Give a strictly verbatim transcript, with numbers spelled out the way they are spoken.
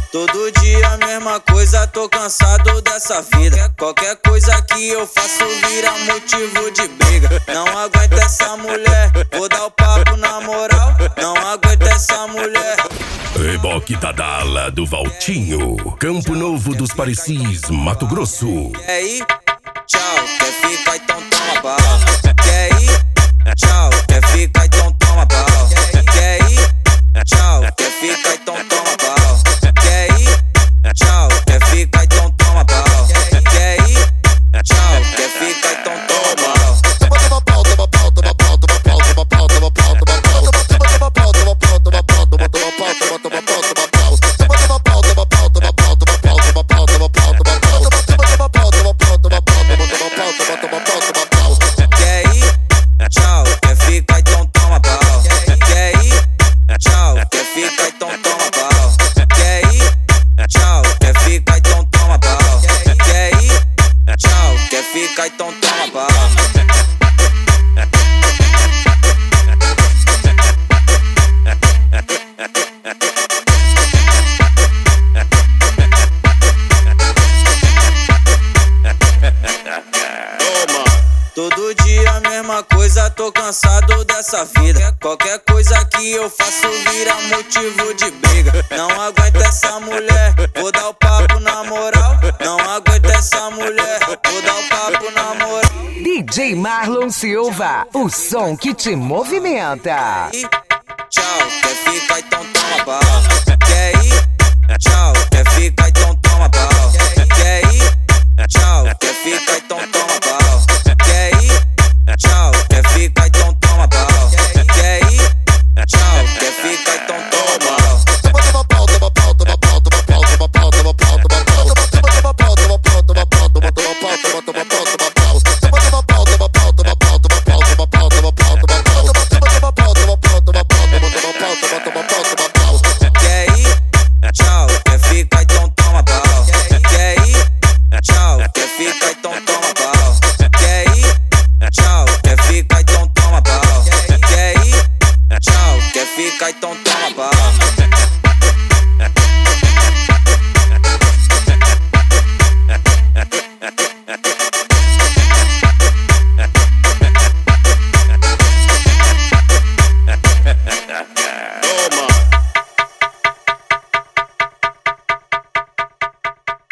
Todo dia a mesma coisa, tô cansado dessa vida. Qualquer coisa que eu faço vira motivo de briga. Não aguento essa mulher, vou dar o papo na moral. Não aguento essa mulher. Reboque Tadala do Valtinho, Campo Novo dos Parecis, Mato Grosso. Quer ir? Tchau, quer ficar então toma pau. Quer ir? Tchau, quer ficar então toma pau. Quer ir? Tchau, quer ficar então toma pau. Quer ir? Tchau, quer ficar então toma pau. Quer ir? Tchau, quer ficar então toma pau. Toma pau, toma pau, toma pau, toma pau, toma pau, toma pau, toma pau, toma pau, toma pau, toma pau, toma pau, toma pau, toma toma pau, toma pau, toma pau, toma pau, toma pau, toma pau, toma pau, toma pau, toma pau, toma pau, toma pau, toma pau, toma pau, toma toma pau, toma pau. Quer ir? Tchau, quer ficar então toma pau. Quer ir? Tchau, quer ficar então toma pau. Quer ir? Tchau, quer ficar então toma pau. Quer ir? Tchau, quer ficar então toma pau. Todo dia a mesma coisa, tô cansado dessa vida. Qualquer coisa que eu faço vira motivo de briga. Não aguento essa mulher, vou dar o papo na moral. Não aguento essa mulher, vou dar o papo na moral. D J Marlon Silva, o som que te movimenta. Quer ir? Tchau, quer ficar então toma pau. Quer ir? Tchau, quer ficar então toma pau. Quer ir? Tchau, quer ficar então toma pau. Quer ir? Tchau, quer ficar então toma pau. Quer ir? Tchau, quer ficar então toma pau. Toma pau, toma pau, toma pau, toma pau, toma pau, toma pau, toma pau, toma pau, toma pau, toma pau, toma toma pau, toma toma pau, toma pau, toma pau, toma pau, toma pau, toma pau, toma pau, toma pau, toma pau, toma pau, toma pau, toma pau, toma toma pau, toma toma pau, toma pau. Quer ir? Tchau, quer ficar então toma pau. Quer ir? Tchau, quer ficar então toma pau. Quer ir? Tchau, quer ficar então toma pau. Quer ir? Tchau, quer ficar então